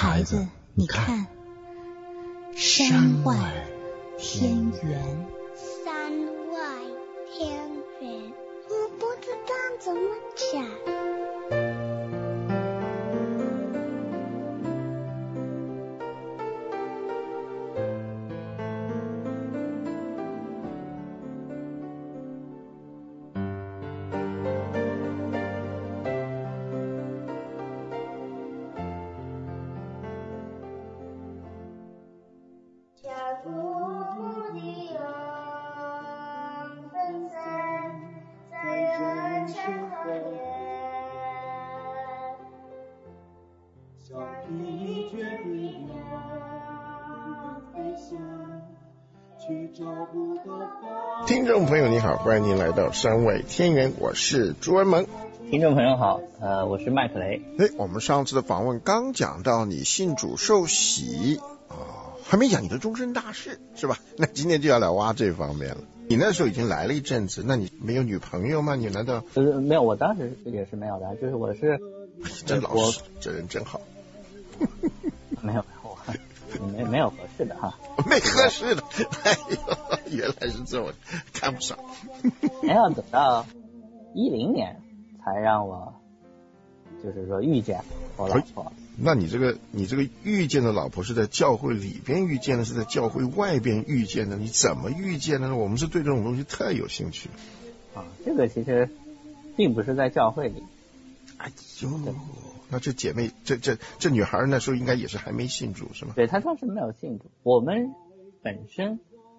孩子，你看，山外天圆。 山外天圆，我不知道怎么讲。 听众朋友你好，欢迎您来到山外天圆，我是朱文萌。 听众朋友好，我是麦克雷。 我们上次的访问刚讲到你信主受洗还没讲你的终身大事是吧？那今天就要来挖这方面了。你那时候已经来了一阵子，那你没有女朋友吗？你难道没有？我当时也是没有的，就是我是真老实，这人真好。 没有合适的哈， 没合适的，哎呦，原来是这么看不上。 要等到2010年才让我就是说遇见我老婆。 那你这个遇见的老婆是在教会里边遇见的，是在教会外边遇见的？你怎么遇见的呢？我们是对这种东西特有兴趣。 这个其实并不是在教会里。 哎呦，那这姐妹这女孩那时候应该也是还没信主是吗？ 对，她当时没有信主。我们本身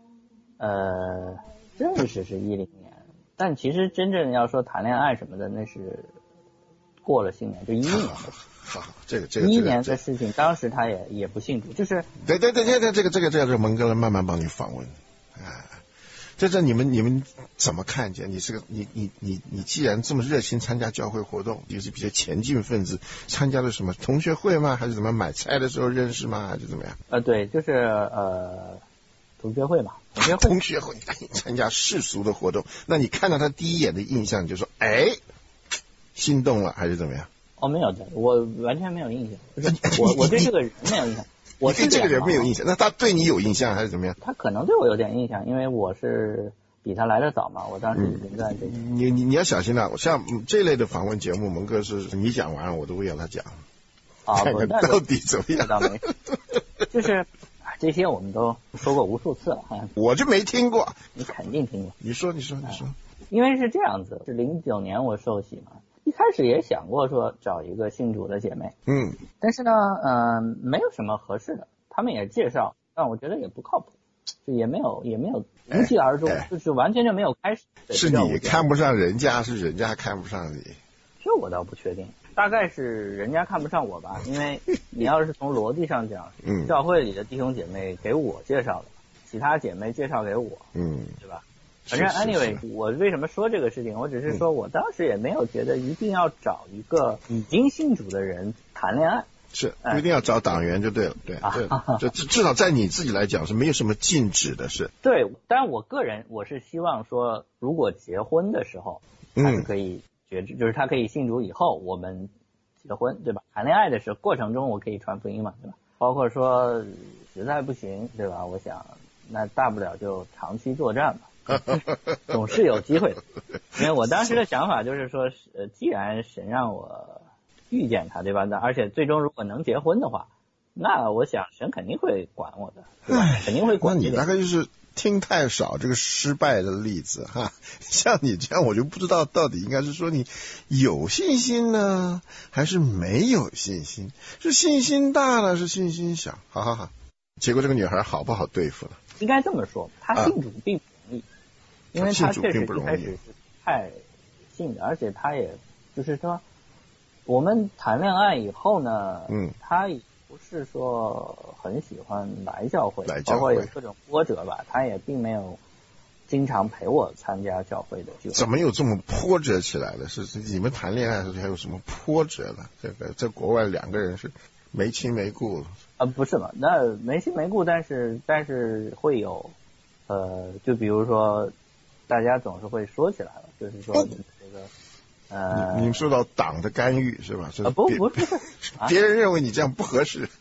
认识是2010年，但其实真正要说谈恋爱什么的，那是过了新年，就2011年的事。 好，这个 2011年的事情，当时她也不信主，就是对，这个蒙哥来慢慢帮你访问。这你们怎么看见？你既然这么热心参加教会活动，就是比较前进分子，参加了什么同学会吗？还是怎么买菜的时候认识吗？还是怎么样？ 对，就是同学会嘛。 同学会，你参加世俗的活动，那你看到他第一眼的印象就说，心动了还是怎么样？ 没有的，我完全没有印象，就是我对这个人没有印象。我对这个人没有印象，那他对你有印象还是怎么样？ 他可能对我有点印象，因为我是比他来得早嘛，我当时已经在这个。 你要小心了，像这类的访问节目，蒙哥是你讲完我都会让他讲。看看到底怎么样？ 倒没，就是这些我们都说过无数次了。 我就没听过。 你肯定听过。 你说。 因为是这样子，是09年我受洗嘛。一开始也想过说找一个信主的姐妹，但是呢，没有什么合适的，他们也介绍，但我觉得也不靠谱，就也没有无疾而终，就是完全就没有开始。 是你看不上人家，是人家看不上你？ 这我倒不确定，大概是人家看不上我吧，因为你要是从逻辑上讲，教会里的弟兄姐妹给我介绍的，其他姐妹介绍给我，对吧？反正 anyway， 我为什么说这个事情？我只是说我当时也没有觉得一定要找一个已经信主的人谈恋爱， 是不一定要找党员就对了，对，就至少在你自己来讲是没有什么禁止的事。 对，当然我个人我是希望说，如果结婚的时候，他是可以决志，就是他可以信主以后我们结婚，对吧？谈恋爱的时候过程中我可以传福音嘛，对吧？包括说实在不行，对吧？我想那大不了就长期作战嘛。总是有机会的，因为我当时的想法就是说，既然神让我遇见他，对吧？而且最终如果能结婚的话，那我想神肯定会管我的，对吧？肯定会管。 那你大概就是听太少这个失败的例子哈，像你这样我就不知道到底应该是说你有信心呢，还是没有信心？是信心大了，是信心小？好，结果这个女孩好不好对付了？ 应该这么说，她信主并不容易。因为他确实一开始是太信的，而且他也就是说，我们谈恋爱以后呢，他也不是说很喜欢来教会，包括有各种波折吧，他也并没有经常陪我参加教会的聚会。 怎么有这么波折起来的？是你们谈恋爱的时候还有什么波折呢？这个在国外两个人是没亲没故不是嘛？那没亲没故，但是会有就比如说。大家总是会说起来了，就是说这个你受到党的干预是吧？ 不是， 别人认为你这样不合适。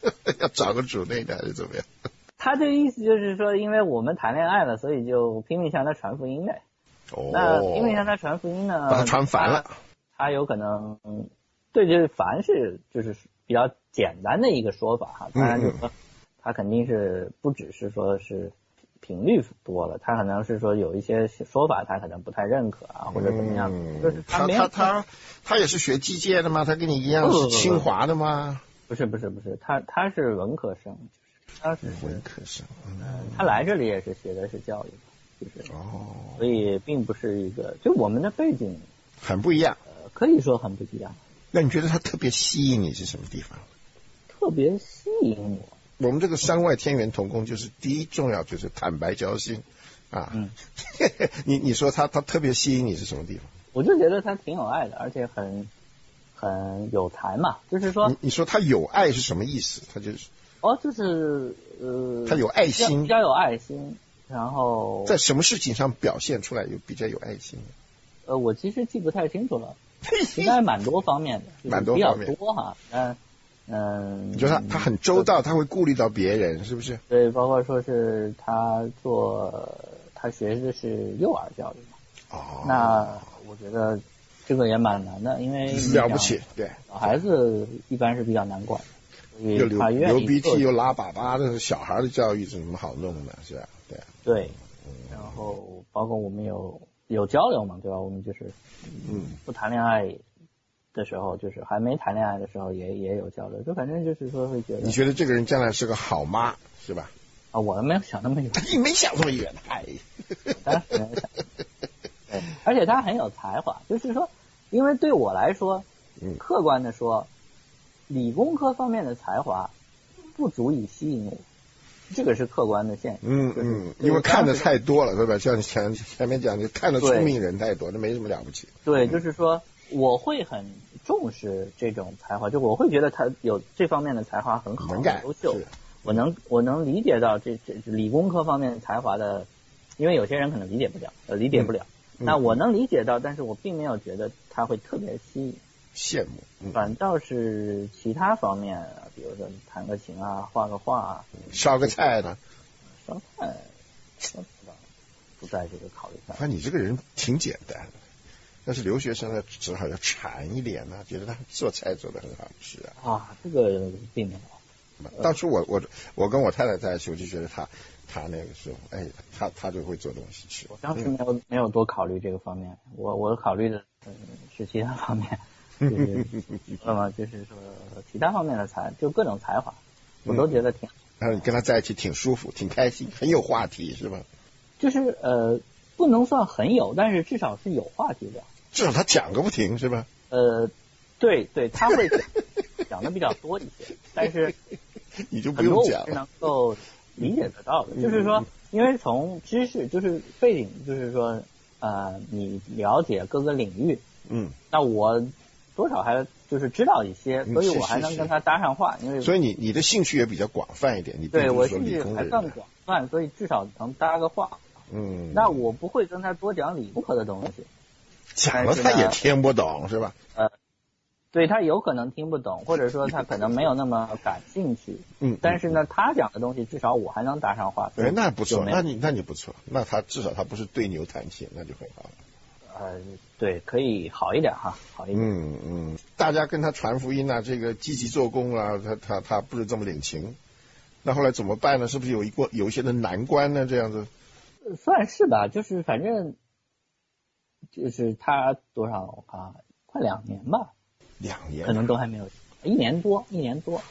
要找个主内的还是怎么样？ 他这个意思就是说，因为我们谈恋爱了，所以就拼命向他传福音呗。 哦， 那拼命向他传福音呢， 把他传烦了。 他有可能，对，就是烦是就是比较简单的一个说法哈。当然就是说，他肯定是不只是说是频率多了，他可能是说有一些说法他可能不太认可啊，或者怎么样。就是他也是学机械的吗？他跟你一样是清华的吗？ 不是，他是文科生。他是文科生， 他来这里也是学的是教育，就是所以并不是一个，就我们的背景很不一样， 可以说很不一样。 那你觉得他特别吸引你是什么地方？ 特别吸引我， 我们这个山外天元同工就是第一重要就是坦白交心啊。你说他特别吸引你是什么地方？ 我就觉得他挺有爱的，而且很有才嘛，就是说你说他有爱是什么意思？他就是就是他有爱心， 比较有爱心，然后在什么事情上表现出来比较有爱心？ 我其实记不太清楚了，应该蛮多方面的， 蛮多方面， 比较多哈。 你觉得他很周到，他会顾虑到别人，是不是？ 对，包括说是他学的是幼儿教育嘛。那我觉得这个也蛮难的，因为了不起，对， 小孩子一般是比较难管。 又流鼻涕又拉粑粑的小孩的教育怎么好弄的，是吧？ 对，然后包括我们有交流嘛，对吧？我们就是不谈恋爱的时候，就是还没谈恋爱的时候也有交流，就反正就是说会觉得， 你觉得这个人将来是个好妈是吧？ 我没有想那么远， 你没想这么远， 当时没有想。对，而且他很有才华，就是说，因为对我来说，客观的说。理工科方面的才华不足以吸引我，这个是客观的现象。 因为看的太多了，对吧？像你前面讲，你看的聪明人太多，那没什么了不起。 对，就是说我会很重视这种才华，就我会觉得他有这方面的才华很好，很优秀。我能理解到这理工科方面才华的，因为有些人可能理解不了。那我能理解到，但是我并没有觉得他会特别吸引。 羡慕， 反倒是其他方面，比如说弹个琴啊，画个画， 烧个菜呢？ 烧菜不在这个考虑范围。 那你这个人挺简单的，但是留学生呢，只好要馋一点呢，觉得他做菜做得很好吃啊。 这个并没有。 当初我跟我太太在一起，我就觉得他那个时候，他就会做东西吃。 我当时没有多考虑这个方面，我考虑的是其他方面。就是那么就是说其他方面的就各种才华，我都觉得挺好。 你跟他在一起挺舒服，挺开心，很有话题是吧？ 就是不能算很有，但是至少是有话题的。 至少他讲个不停是吧？ 对，他会讲的比较多一些，但是你就不用讲了， 是能够理解得到的。就是说，因为从知识就是背景，就是说你了解各个领域，那我多少还就是知道一些，所以我还能跟他搭上话。因为所以你的兴趣也比较广泛一点，你对我兴趣还算广泛，所以至少能搭个话。那我不会跟他多讲理工科的东西， 讲了他也听不懂是吧？ 对，他有可能听不懂，或者说他可能没有那么感兴趣。但是呢，他讲的东西至少我还能搭上话。 那不错，那你不错，那他至少他不是对牛弹琴，那就很好了。 对，可以好一点哈，好一点。 大家跟他传福音啊，这个积极做工啊，他不是这么领情。那后来怎么办呢？是不是有一些的难关呢？这样子， 算是吧，就是反正就是他多少快2年吧 ，2年， 可能都还没有1年多。 1年多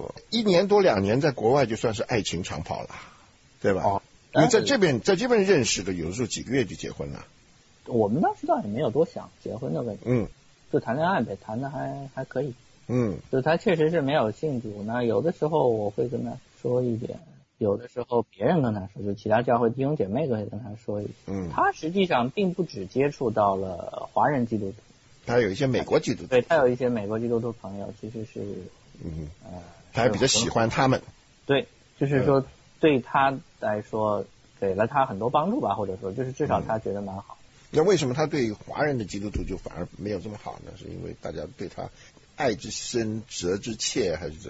2年，在国外就算是爱情长跑了，对吧？因为在这边认识的，有的时候几个月就结婚了。 我们当时倒也没有多想结婚的问题，就谈恋爱呗，谈的还可以，就他确实是没有信主，那有的时候我会跟他说一点，有的时候别人跟他说，就其他教会弟兄姐妹会跟他说一点，他实际上并不只接触到了华人基督徒， 他有一些美国基督徒， 对，他有一些美国基督徒朋友，其实是他还比较喜欢他们， 对，就是说对他来说给了他很多帮助吧，或者说就是至少他觉得蛮好。 那为什么他对华人的基督徒就反而没有这么好呢？是因为大家对他爱之深责之切，还是怎么样？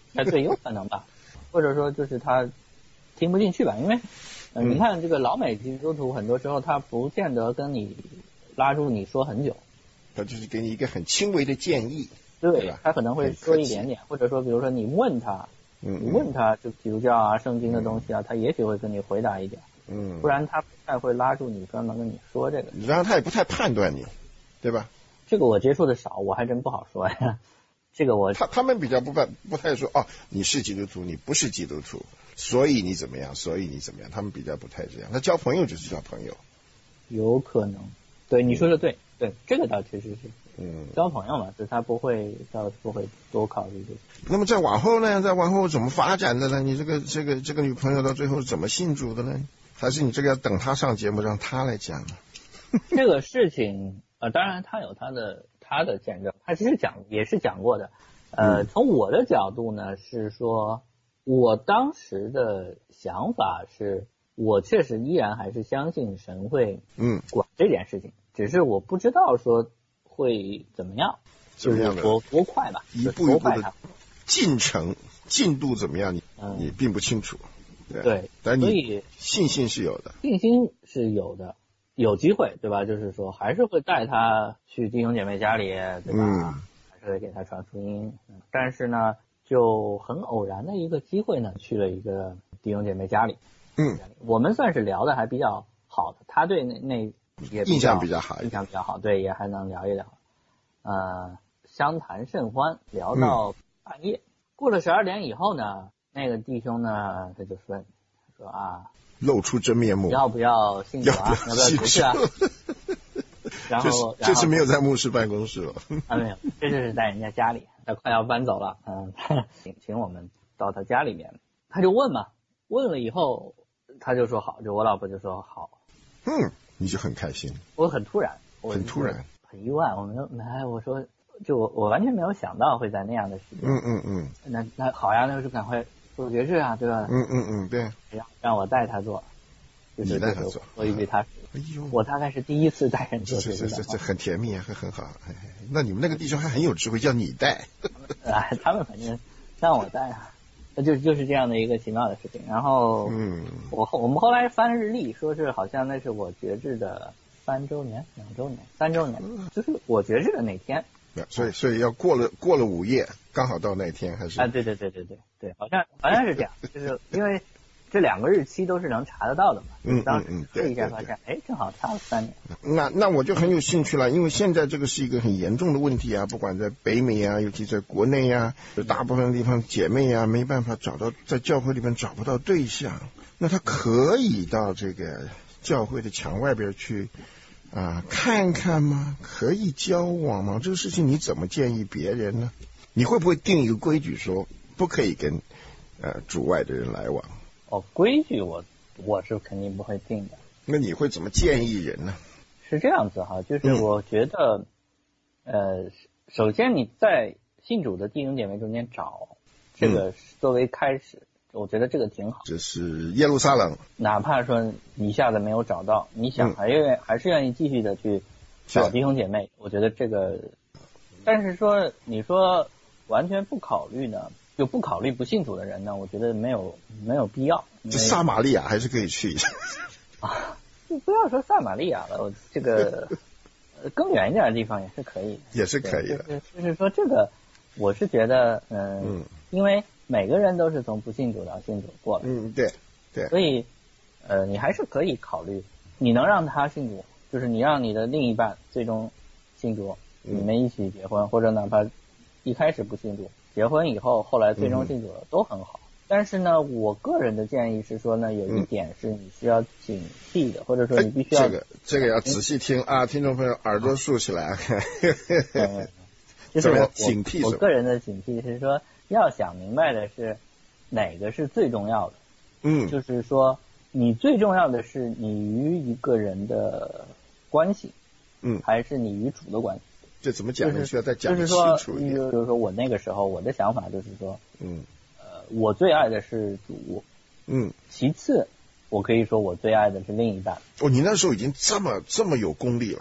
对，有可能吧，或者说就是他听不进去吧，因为你看这个老美基督徒很多时候他不见得跟你拉住你说很久， 他就是给你一个很轻微的建议， 对，他可能会说一点点，或者说比如说你问他就基督教啊圣经的东西啊，他也许会跟你回答一点，不然他不太会拉住你专门跟你说这个， 然后他也不太判断你，对吧？ 这个我接触的少，我还真不好说呀。这个他们比较不太说你是基督徒，你不是基督徒，所以你怎么样，他们比较不太这样。他交朋友就是交朋友， 有可能，对你说的对，这个倒确实是，交朋友嘛，就他不会多考虑这个。 那么再往后呢？再往后怎么发展的呢？你这个女朋友到最后怎么信主的呢？还是你这个要等她上节目让她来讲呢？ 这个事情当然他有他的见证，他其实也是讲过的。从我的角度呢，是说我当时的想法是，我确实依然还是相信神会管这件事情，只是我不知道说会怎么样，就是多快吧， 一步一步的进度怎么样，你并不清楚。 对， 但你信心是有的， 有机会，对吧？就是说还是会带他去弟兄姐妹家里，对吧？还是会给他传福音。但是呢，就很偶然的一个机会呢，去了一个弟兄姐妹家里。我们算是聊的还比较好的，他对那也印象比较好， 对，也还能聊一聊。相谈甚欢，聊到半夜。过了12点以后呢，那个弟兄呢，他就说露出真面目， 要不要信主啊？要不要服侍啊？然后这次没有在牧师办公室了没有，这就是在人家家里，他快要搬走了，请我们到他家里面，他就问了以后，他就说好，就我老婆就说好， 你就很开心， 我很突然， 很意外，我说就我完全没有想到会在那样的时间，那好呀，那就赶快做决志啊，对吧？ 对， 让我带他做，就是你带他做， 我以为他，我大概是第一次带人做决志， 这很甜蜜啊，很好。那你们那个弟兄还很有智慧，叫你带。 他们反正让我带啊，就是这样的一个奇妙的事情。然后，我们后来翻日历，说是好像那是我决志的3周年、2周年、3周年，就是我决志的那天。 所以要过了午夜，刚好到那天还是？ 对，好像是这样，就是因为这2个日期都是能查得到的嘛。当时试一下发现，正好差了3年。 那我就很有兴趣了，因为现在这个是一个很严重的问题啊，不管在北美啊，尤其在国内啊，大部分地方姐妹啊没办法在教会里面找不到对象，那他可以到这个教会的墙外边去。看看吗？可以交往吗？这个事情你怎么建议别人呢？你会不会定一个规矩说不可以跟主外的人来往？ 规矩我是肯定不会定的。 那你会怎么建议人呢？ 是这样子哈，就是我觉得首先你在信主的弟兄姐妹中间找这个作为开始。我觉得这个挺好。 这是耶路撒冷， 哪怕说一下子没有找到，你想还是愿意继续的去找弟兄姐妹，我觉得这个。但是说你说完全不考虑呢，就不考虑不信主的人呢，我觉得没有必要。 这撒玛利亚还是可以去一下就不要说撒玛利亚了，这个更远一点的地方也是可以的， 也是可以的。 就是说这个，我是觉得因为。每个人都是从不信主到信主过来， 对， 所以你还是可以考虑，你能让他信主，就是你让你的另一半最终信主，你们一起结婚，或者哪怕一开始不信主，结婚以后后来最终信主了，都很好。但是呢，我个人的建议是说呢，有一点是你需要警惕的，或者说你必须要这个要仔细听啊，听众朋友耳朵竖起来。 就是警惕我个人的警惕是说。要想明白的是哪个是最重要的，就是说你最重要的是你与一个人的关系，还是你与主的关系？ 这怎么讲呢？需要再讲清楚一点。 就是说我那个时候我的想法就是说，我最爱的是主，其次我可以说我最爱的是另一半。 你那时候已经这么有功力了。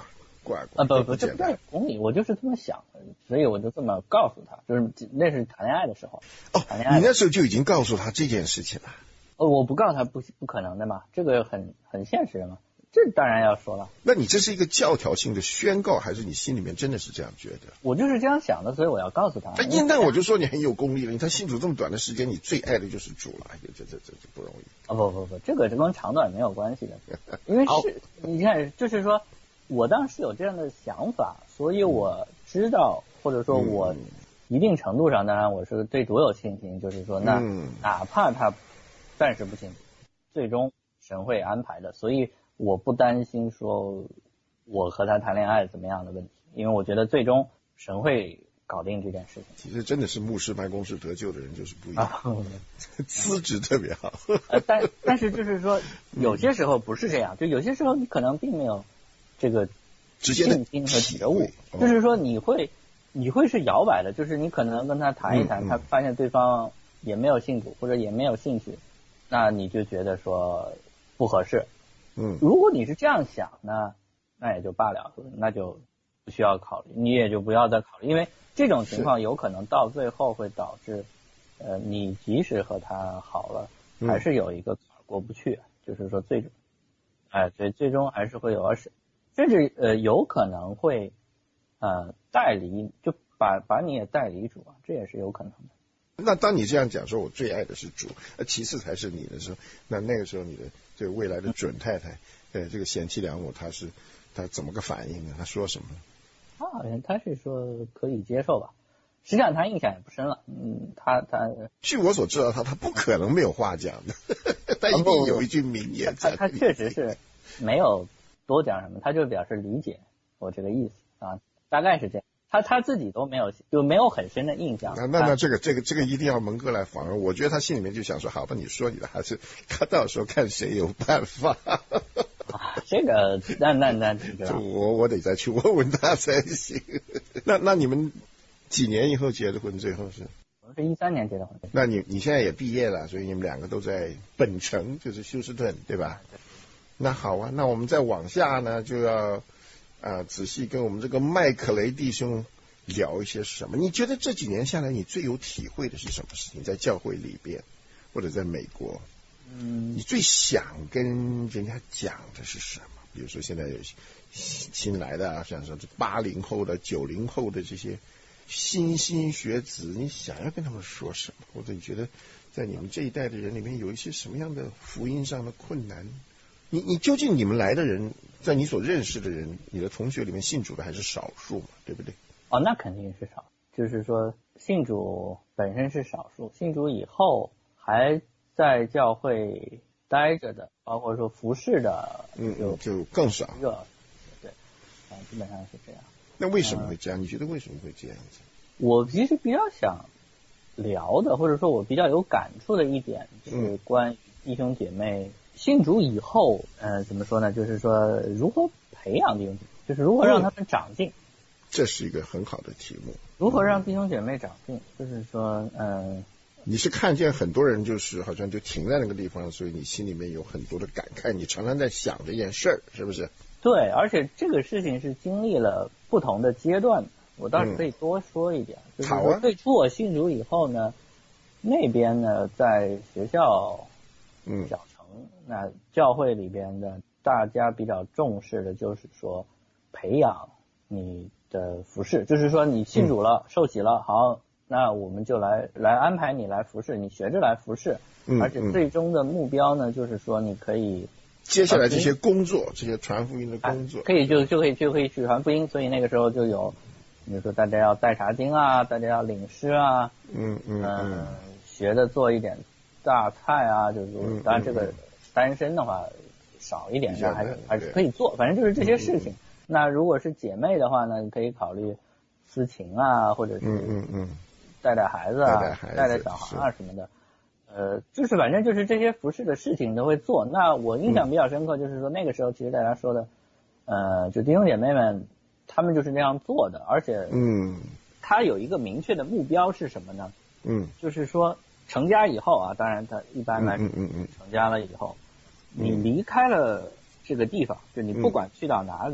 怪不，这不叫公理，我就是这么想的，所以我就这么告诉他，就是那是谈恋爱的时候。谈恋爱你那时候就已经告诉他这件事情了。 我不告诉他不可能的嘛，这个很现实的嘛。这当然要说了。 那你这是一个教条性的宣告，还是你心里面真的是这样觉得？ 我就是这样想的，所以我要告诉他。 那我就说你很有功力了。你看信主这么短的时间，你最爱的就是主了，这不容易。 不，这个跟长短没有关系的，因为是你看，就是说我当时有这样的想法，所以我知道，或者说我一定程度上，当然我是对主有信心，就是说那哪怕他暂时不信，最终神会安排的，所以我不担心说我和他谈恋爱怎么样的问题，因为我觉得最终神会搞定这件事情。 其实真的是牧师办公室得救的人就是不一样，资质特别好。 但是就是说，有些时候不是这样，就有些时候你可能并没有这个信心和觉悟，就是说你会是摇摆的，就是你可能跟他谈一谈，他发现对方也没有信主或者也没有兴趣，那你就觉得说不合适。如果你是这样想呢，那也就罢了，那就不需要考虑，你也就不要再考虑，因为这种情况有可能到最后会导致你即使和他好了，还是有一个坎过不去，就是说最终还是会有，而是甚至有可能会带离，就把你也带离主啊，这也是有可能的。 那当你这样讲说我最爱的是主，其次才是你的时候，那个时候你的这个未来的准太太，这个贤妻良母，她怎么个反应呢？她说什么？ 她好像她是说可以接受吧，实际上她印象也不深了。她据我所知道，她不可能没有话讲的，她一定有一句名言。 她确实是没有多讲什么，她就表示理解我这个意思啊，大概是这样。他自己都没有很深的印象。 那这个一定要蒙哥来访问。我觉得他心里面就想说，好吧，你说你的，还是到时候看谁有办法。 这个那我得再去问问他才行。那你们几年以后结的婚？最后是？ 我是13年结的婚。 那你现在也毕业了，所以你们两个都在本城，就是休斯顿，对吧？对。那好啊，那我们再往下呢，就要仔细跟我们这个麦克雷弟兄聊一些什么？你觉得这几年下来，你最有体会的是什么事情？在教会里边，或者在美国，你最想跟人家讲的是什么？比如说现在有新来的像说这80后的、90后的这些新兴学子，你想要跟他们说什么？或者你觉得在你们这一代的人里面有一些什么样的福音上的困难？你究竟你们来的人，在你所认识的人，你的同学里面信主的还是少数嘛，对不对？ 那肯定是少，就是说信主本身是少数，信主以后还在教会待着的，包括说服侍的， 就更少。 对，基本上是这样。 那为什么会这样？你觉得为什么会这样子？ 我其实比较想聊的，或者说我比较有感触的一点，就是关于弟兄姐妹信主以后，怎么说呢？就是说如何培养弟兄姐妹，就是如何让他们长进。 这是一个很好的题目。 如何让弟兄姐妹长进？就是说， 你是看见很多人就是好像就停在那个地方，所以你心里面有很多的感慨，你常常在想这件事儿，是不是？ 对，而且这个事情是经历了不同的阶段的。我倒是可以多说一点，就是说最初我信主以后呢，那边呢在学校小城，那教会里边的大家比较重视的就是说培养你的服侍，就是说你信主了，受洗了，好，那我们就来安排你来服侍，你学着来服侍，而且最终的目标呢，就是说你可以接下来这些工作，这些传福音的工作， 可以就可以去传福音，所以那个时候就有，比如说大家要带查经啊，大家要领诗啊，学着做一点大菜啊，就是当然这个单身的话少一点，但还是可以做，反正就是这些事情。那如果是姐妹的话呢，你可以考虑司琴啊，或者是带孩子啊，带小孩啊什么的，就是反正就是这些服侍的事情你都会做。那我印象比较深刻，就是说那个时候其实大家说的，就弟兄姐妹们他们就是那样做的，而且他有一个明确的目标是什么呢？就是说成家以后啊，当然他一般来说成家了以后，你离开了这个地方，就你不管去到哪里，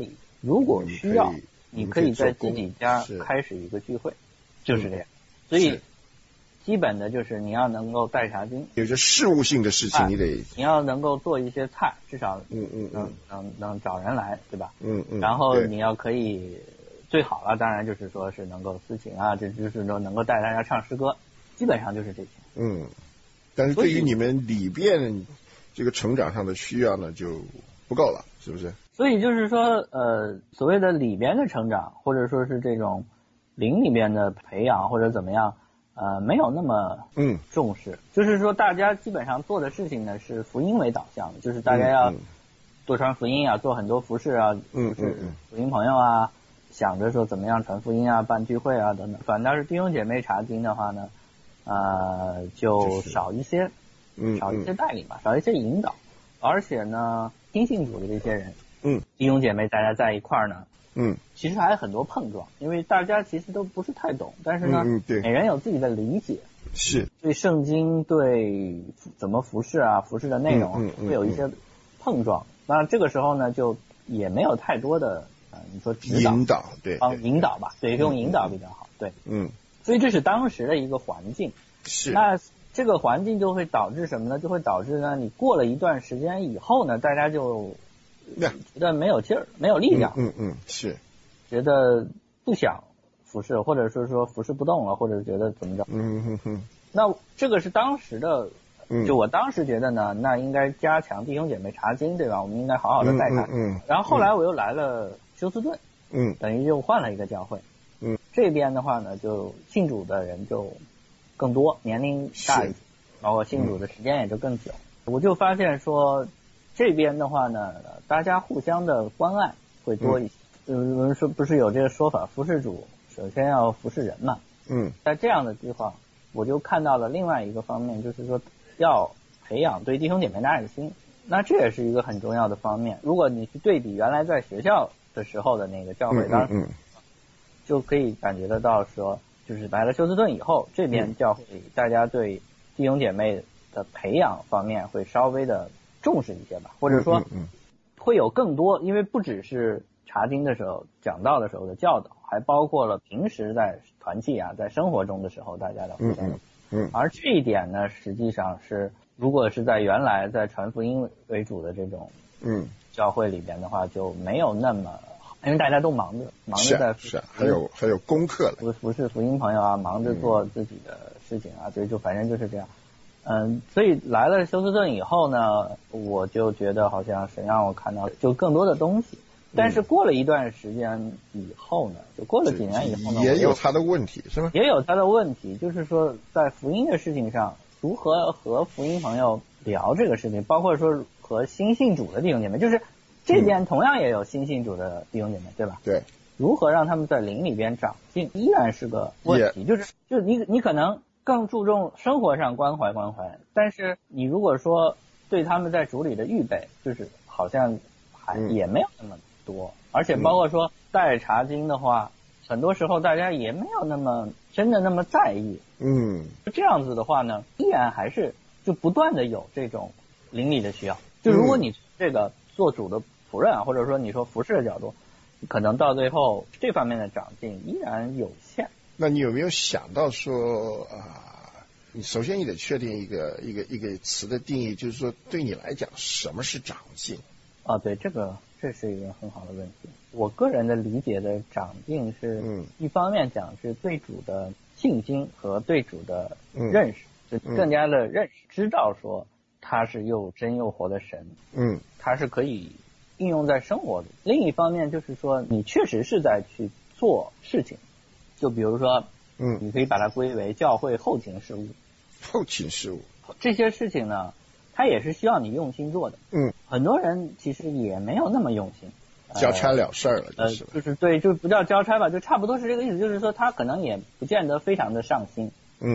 如果需要，你可以在自己家开始一个聚会，就是这样。所以基本的就是你要能够带茶巾， 有些事务性的事情你要能够做一些菜，至少能找人来，对吧？然后你要可以最好了，当然就是说是能够司琴啊，这就是说能够带大家唱诗歌，基本上就是这些。 但是对于你们里边这个成长上的需要呢，就不够了，是不是？ 所以就是说，所谓的里边的成长，或者说是这种灵里边的培养，或者怎么样，没有那么重视。就是说，大家基本上做的事情呢是福音为导向的，就是大家要多传福音啊，做很多服事啊，就是福音朋友啊，想着说怎么样传福音啊，办聚会啊等等。反倒是弟兄姐妹查经的话呢，就少一些带领吧，少一些引导，而且呢，听信主的这些人。弟兄姐妹大家在一块儿呢，其实还有很多碰撞，因为大家其实都不是太懂，但是呢，每人有自己的理解， 是对圣经对怎么服侍啊，服侍的内容会有一些碰撞。那这个时候呢，就也没有太多的你说指导引导，对， 引导吧，对，用引导比较好，对，所以这是当时的一个环境， 是那这个环境就会导致什么呢？就会导致呢，你过了一段时间以后呢，大家就觉得没有劲儿，没有力量， 是觉得不想服侍，或者说服侍不动了，或者觉得怎么着，那这个是当时的，就我当时觉得呢，那应该加强弟兄姐妹查经，对吧？我们应该好好的带他。然后后来我又来了休斯顿，等于又换了一个教会，这边的话呢，就信主的人就更多，年龄大一些，包括信主的时间也就更久。我就发现说，这边的话呢，大家互相的关爱会多一些。说不是有这个说法，服侍主首先要服侍人嘛。在这样的地方，我就看到了另外一个方面，就是说要培养对弟兄姐妹的爱心。那这也是一个很重要的方面。如果你去对比原来在学校的时候的那个教会，当时就可以感觉得到说，就是来了休斯顿以后，这边教会大家对弟兄姐妹的培养方面会稍微的重视一些吧，或者说会有更多，因为不只是查经的时候讲道的时候的教导，还包括了平时在团契啊，在生活中的时候大家的互相。而这一点呢，实际上是如果是在原来在传福音为主的这种教会里边的话，就没有那么，因为大家都忙着在还有功课了， 服侍福音朋友啊，忙着做自己的事情啊，所以就反正就是这样。所以来了休斯顿以后呢，我就觉得好像神让我看到就更多的东西。但是过了一段时间以后呢，就过了几年以后呢， 也有他的问题，是吗？ 也有他的问题，就是说在福音的事情上，如何和福音朋友聊这个事情，包括说和新信主的弟兄姐妹，就是这边同样也有新信主的弟兄姐妹，对吧？ 对。 如何让他们在灵里边长进，依然是个问题。就是你可能更注重生活上关怀，但是你如果说对他们在主里的预备，就是好像也没有那么多，而且包括说带查经的话，很多时候大家也没有那么真的那么在意。这样子的话呢，依然还是就不断的有这种灵里的需要。就如果你这个做主的仆人啊，或者说你说服侍的角度，可能到最后这方面的长进依然有限。 那你有没有想到说你首先你得确定一个词的定义，就是说对你来讲什么是长进？ 对，这是一个很好的问题。我个人的理解的长进是，一方面讲是对主的信心和对主的认识，就更加的认识，知道说他是又真又活的神，他是可以应用在生活里。另一方面就是说，你确实是在去做事情，就比如说，你可以把它归为教会后勤事务。这些事情呢，它也是需要你用心做的。很多人其实也没有那么用心， 交差了事儿了， 就是对，就不叫交差吧，就差不多是这个意思。就是说，他可能也不见得非常的上心，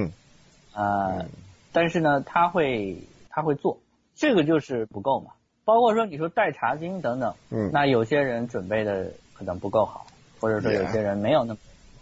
但是呢，他会做，这个就是不够嘛。包括说你说带查经等等，那有些人准备的可能不够好，或者说有些人没有那么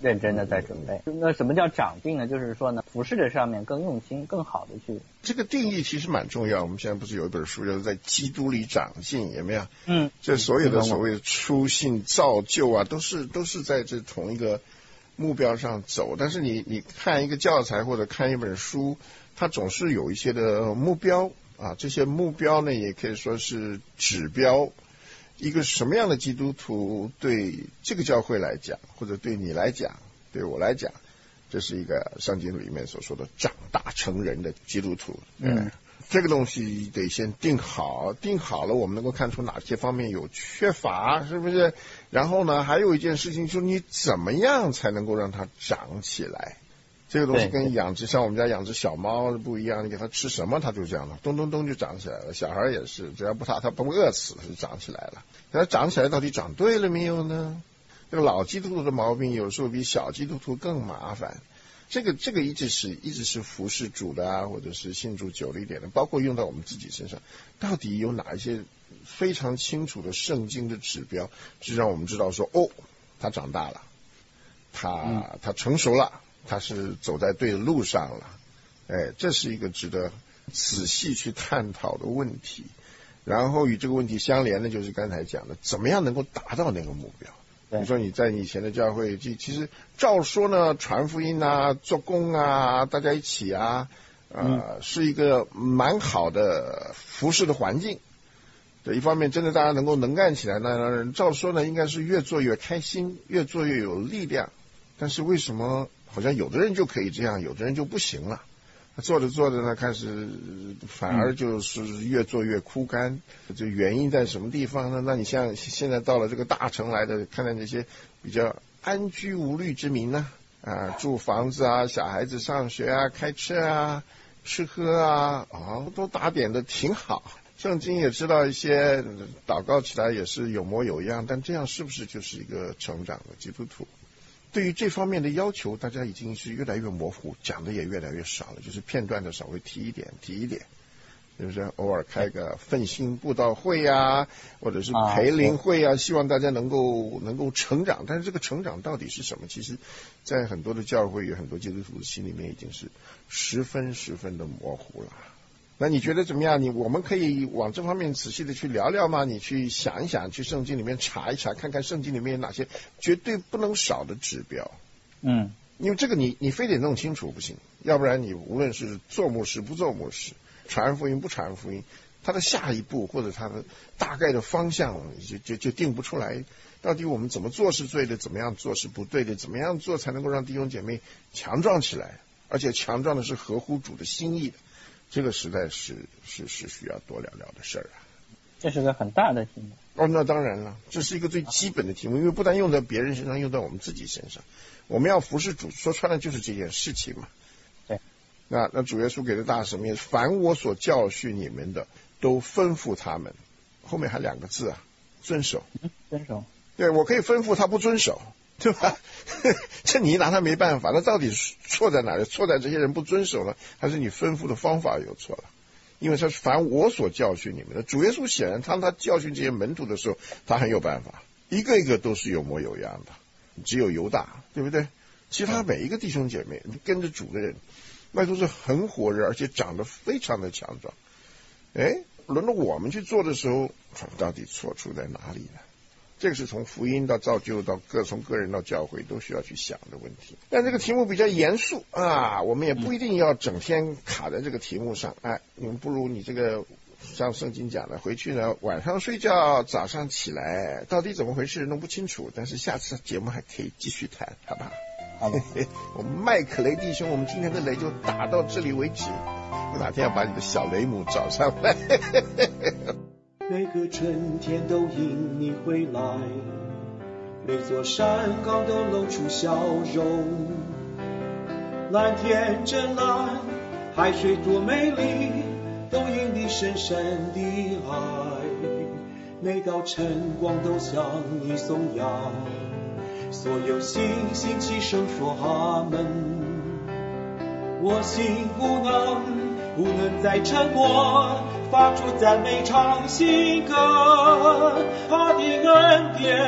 认真的在准备。那什么叫长进呢？就是说呢，服饰的上面更用心，更好的去。 这个定义其实蛮重要。我们现在不是有一本书叫做在基督里长进，有没有？这所有的所谓的初信造就啊，都是在这同一个目标上走。但是你看一个教材或者看一本书，它总是有一些的目标啊，这些目标呢也可以说是指标。一个什么样的基督徒对这个教会来讲，或者对你来讲，对我来讲，这是一个圣经里面所说的长大成人的基督徒。这个东西得先定好了，我们能够看出哪些方面有缺乏，是不是？然后呢，还有一件事情就是你怎么样才能够让它长起来。这个东西跟养殖，像我们家养殖小猫不一样，你给它吃什么它就这样了，咚咚咚就长起来了。小孩也是，只要它不饿死就长起来了。但它长起来到底长对了没有呢？这个老基督徒的毛病有时候比小基督徒更麻烦。这个一直是服侍主的啊，或者是信主久了一点的，包括用到我们自己身上，到底有哪一些非常清楚的圣经的指标，是让我们知道说，他长大了，他成熟了。他是走在对的路上了，这是一个值得仔细去探讨的问题。然后与这个问题相连的就是刚才讲的，怎么样能够达到那个目标。比如说你在你以前的教会，其实照说呢，传福音啊，做工啊，大家一起啊，是一个蛮好的服侍的环境。对，一方面真的大家能干起来呢，照说呢应该是越做越开心，越做越有力量。但是为什么好像有的人就可以这样，有的人就不行了？做着呢，开始反而就是越做越枯干。这原因在什么地方呢？那你像现在到了这个大城来的，看到那些比较安居无虑之民呢，住房子啊，小孩子上学啊，开车啊，吃喝啊，都打点的挺好。圣经也知道一些，祷告起来也是有模有样，但这样是不是就是一个成长的基督徒？对于这方面的要求，大家已经是越来越模糊，讲的也越来越少了，就是片段的稍微提一点，是不是？偶尔开个奋兴布道会啊，或者是培灵会啊，希望大家能够成长。但是这个成长到底是什么？其实在很多的教会，有很多基督徒的心里面已经是十分的模糊了。那你觉得怎么样？我们可以往这方面仔细的去聊聊吗？你去想一想，去圣经里面查一查，看看圣经里面有哪些绝对不能少的指标。因为这个你非得弄清楚不行，要不然你无论是做牧师不做牧师，传福音不传福音，他的下一步或者他的大概的方向就定不出来。到底我们怎么做是对的，怎么样做是不对的，怎么样做才能够让弟兄姐妹强壮起来，而且强壮的是合乎主的心意的。这个实在是需要多聊聊的事儿啊。 这是个很大的题目。 那当然了，这是一个最基本的题目，因为不但用在别人身上，用在我们自己身上。我们要服侍主，说穿了就是这件事情嘛。 对。 那主耶稣给的大使命，凡我所教训你们的，都吩咐他们。后面还2个字啊，遵守。 遵守。 对，我可以吩咐他不遵守，对吧？这你拿他没办法。那到底错在哪里？错在这些人不遵守呢，还是你吩咐的方法有错了？因为他是凡我所教训你们的。主耶稣显然他教训这些门徒的时候，他很有办法，一个一个都是有模有样的，只有犹大，对不对？其他每一个弟兄姐妹跟着主的人，那都是很火热，而且长得非常的强壮。轮到我们去做的时候，到底错处在哪里呢？这个是从福音到造就到从个人到教会都需要去想的问题。但这个题目比较严肃啊，我们也不一定要整天卡在这个题目上。你们不如你这个像圣经讲的，回去呢晚上睡觉，早上起来，到底怎么回事弄不清楚，但是下次节目还可以继续谈，好不好？ 好的。 我们麦克雷弟兄，我们今天的雷就打到这里为止。我哪天要把你的小雷姆找上来。 每个春天都因你回来，每座山岗都露出笑容。蓝天真蓝，海水多美丽，都因你深深的爱。每道晨光都向你颂扬，所有星星齐声说阿们。我心不能再沉默，发出赞美唱新歌。他的恩典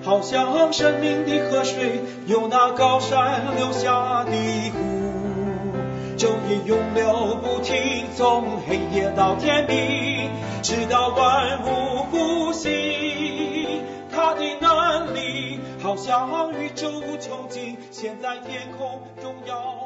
好像生命的河水，有那高山流下的湖，昼夜永流不停，从黑夜到天明，直到万物复兴。他的能力好像宇宙无穷尽，现在天空中要